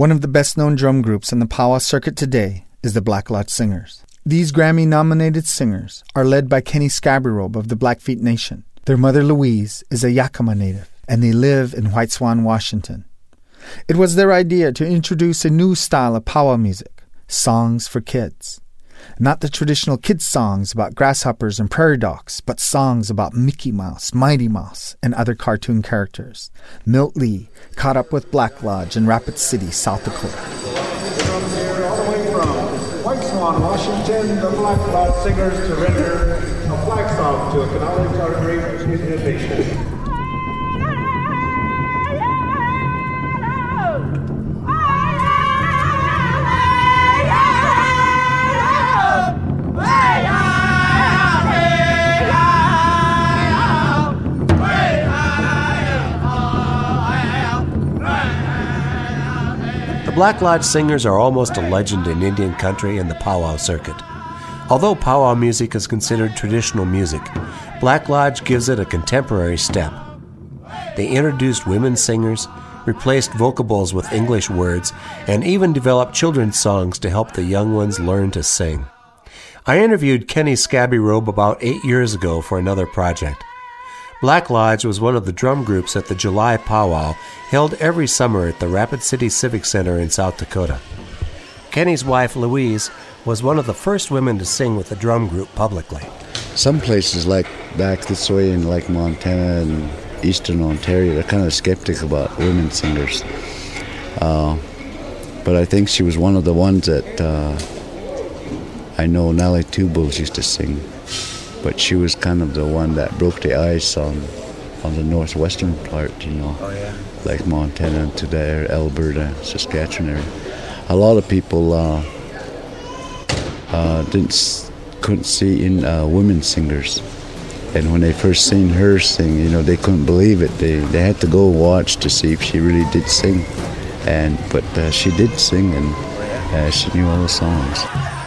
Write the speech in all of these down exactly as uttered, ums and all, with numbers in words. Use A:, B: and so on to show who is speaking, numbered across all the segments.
A: One of the best-known drum groups on the powwow circuit today is the Black Lodge Singers. These Grammy-nominated singers are led by Kenny Scabbyrobe of the Blackfeet Nation. Their mother, Louise, is a Yakama native, and they live in White Swan, Washington. It was their idea to introduce a new style of powwow music, songs for kids. Not the traditional kids' songs about grasshoppers and prairie dogs, but songs about Mickey Mouse, Mighty Mouse, and other cartoon characters. Milt Lee caught up with Black Lodge in Rapid City, South Dakota.
B: From here, all the way from White Swan, Washington, the Black Lodge Singers to render a flag song to acknowledge our great innovation.
C: The Black Lodge Singers are almost a legend in Indian country and the powwow circuit. Although powwow music is considered traditional music, Black Lodge gives it a contemporary step. They introduced women singers, replaced vocables with English words, and even developed children's songs to help the young ones learn to sing. I interviewed Kenny Scabbyrobe about eight years ago for another project. Black Lodge was one of the drum groups at the July Powwow held every summer at the Rapid City Civic Center in South Dakota. Kenny's wife, Louise, was one of the first women to sing with the drum group publicly.
D: Some places like back this way in like Montana and Eastern Ontario, they're kind of skeptic about women singers. Uh, but I think she was one of the ones that uh, I know Nellie Two Bulls used to sing. But she was kind of the one that broke the ice on on the northwestern part, you know,
C: oh, yeah.
D: like Montana to there, Alberta, Saskatchewan area. A lot of people uh, uh, didn't couldn't see in uh, women singers, and when they first seen her sing, you know, they couldn't believe it. They they had to go watch to see if she really did sing, and but uh, she did sing, and uh, she knew all the songs.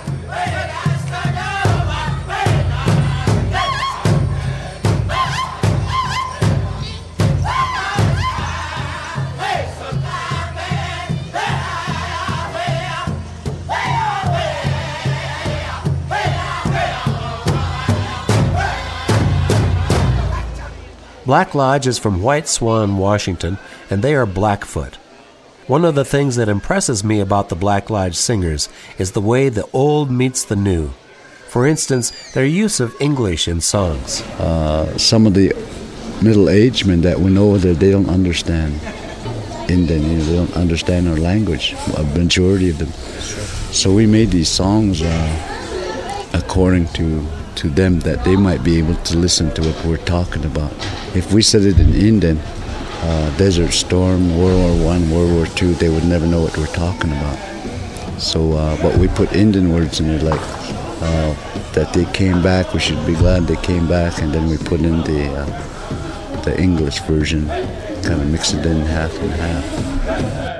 C: Black Lodge is from White Swan, Washington, and they are Blackfoot. One of the things that impresses me about the Black Lodge Singers is the way the old meets the new. For instance, their use of English in songs.
D: Uh, some of the middle-aged men that we know that they don't understand Indian, you know, they don't understand our language, a majority of them. So we made these songs uh, according to to them, that they might be able to listen to what we're talking about. If we said it in Indian, uh, Desert Storm, World War One, World War Two, they would never know what we're talking about. So, uh, but we put Indian words in it, like uh, that they came back, we should be glad they came back, and then we put in the uh, the English version, kind of mix it in half and half.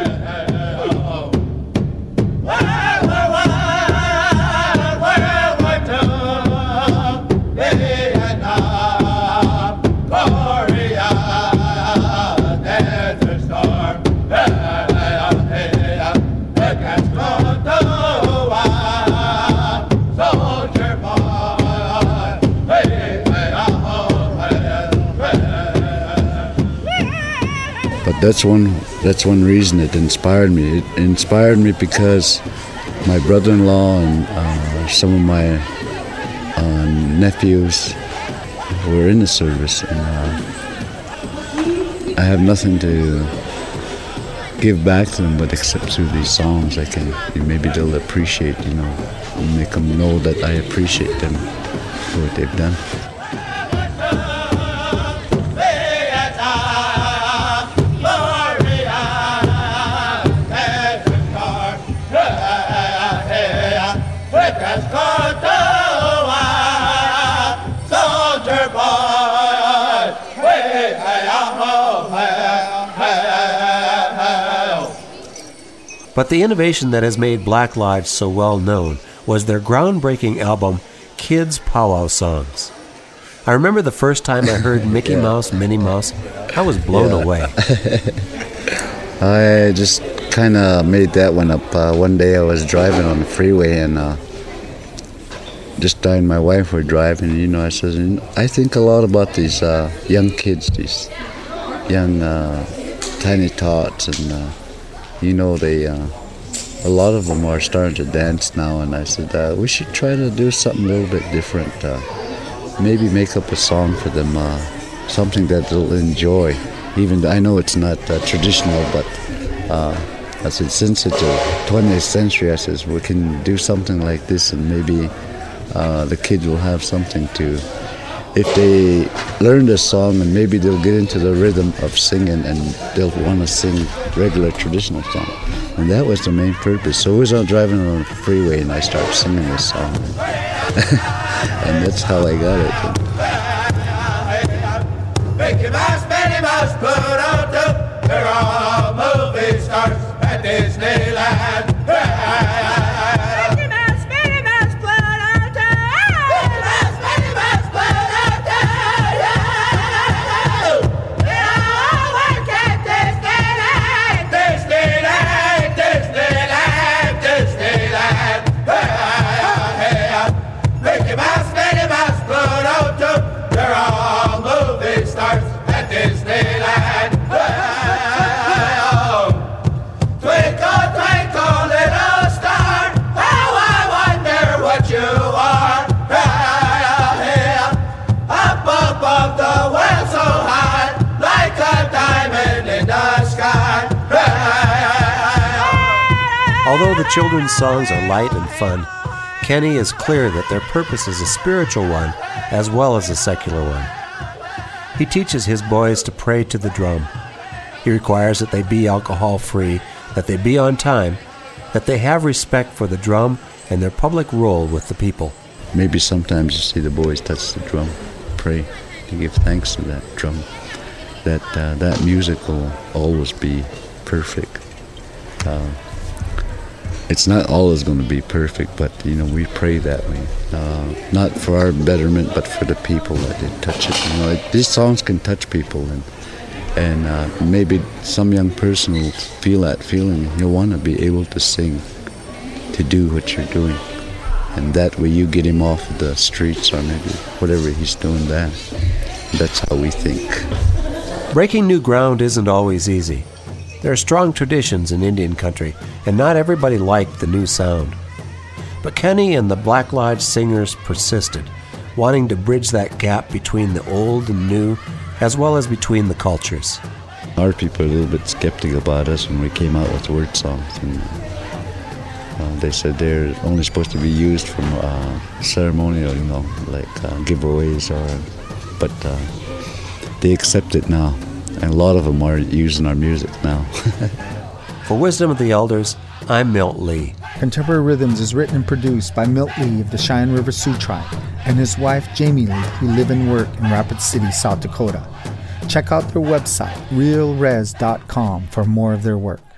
D: That's one. That's one reason it inspired me. It inspired me because my brother-in-law and uh, some of my uh, nephews were in the service, and uh, I have nothing to give back to them, but except through these songs, I can maybe they'll appreciate, you know, make them know that I appreciate them for what they've done.
C: But the innovation that has made Black Lodge so well known was their groundbreaking album, Kids Powwow Songs. I remember the first time I heard Mickey yeah. Mouse, Minnie Mouse, I was blown
D: yeah.
C: away.
D: I just kind of made that one up. Uh, one day I was driving on the freeway and uh, just I and my wife were driving. You know, I said, I think a lot about these uh, young kids, these young uh, tiny tots, and uh, you know, they uh, a lot of them are starting to dance now. And I said, uh, we should try to do something a little bit different. Uh, maybe make up a song for them, uh, something that they'll enjoy. Even though I know it's not uh, traditional, but uh, I said, since it's the twentieth century, I said, we can do something like this, and maybe uh, the kids will have something to, if they learn the song, and maybe they'll get into the rhythm of singing, and they'll want to sing regular traditional song. And that was the main purpose. So I was out driving on the freeway, and I started singing this song. And that's how I got it.
E: Mickey Mouse, Minnie Mouse, Pluto, they're all movie stars at Disneyland. Mickey Mouse, Minnie Mouse, Pluto, Mickey Mouse, Minnie Mouse, Pluto, they all work at Disneyland. Disneyland, Disneyland, Disneyland. Mickey Mouse, Minnie Mouse, Pluto, they're all movie stars at Disneyland. Oh, twinkle, twinkle, little star, how I wonder what you are. Up above the world so high, like a diamond in the sky.
C: Although the children's songs are light and fun, Kenny is clear that their purpose is a spiritual one as well as a secular one. He teaches his boys to pray to the drum. He requires that they be alcohol-free, that they be on time, that they have respect for the drum and their public role with the people.
D: Maybe sometimes you see the boys touch the drum, pray, to give thanks to that drum, that uh, that music will always be perfect. Uh, It's not always going to be perfect, but, you know, we pray that way. Uh, not for our betterment, but for the people that they touch it. You know, it, these songs can touch people, and and uh, maybe some young person will feel that feeling. You'll want to be able to sing, to do what you're doing. And that way you get him off of the streets, or maybe whatever he's doing that. That's how we think.
C: Breaking new ground isn't always easy. There are strong traditions in Indian country, and not everybody liked the new sound. But Kenny and the Black Lodge Singers persisted, wanting to bridge that gap between the old and new, as well as between the cultures.
D: Our people are a little bit skeptical about us when we came out with word songs. And, uh, they said they're only supposed to be used for uh, ceremonial, you know, like uh, giveaways, or. But uh, they accept it now. And a lot of them are using our music now.
C: For Wisdom of the Elders, I'm Milt Lee.
A: Contemporary Rhythms is written and produced by Milt Lee of the Cheyenne River Sioux Tribe and his wife Jamie Lee, who live and work in Rapid City, South Dakota. Check out their website, real res dot com, for more of their work.